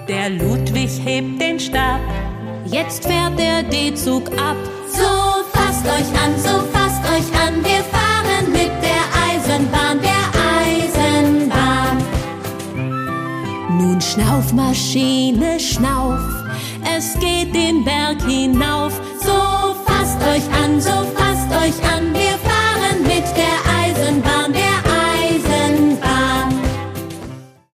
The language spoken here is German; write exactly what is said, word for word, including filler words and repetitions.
Der Ludwig hebt den Stab. Jetzt fährt der D-Zug ab. So fasst euch an, so fasst euch an, wir fahren mit der Eisenbahn, der Eisenbahn. Nun schnauf, Maschine, schnauf, es geht den Berg hinauf. So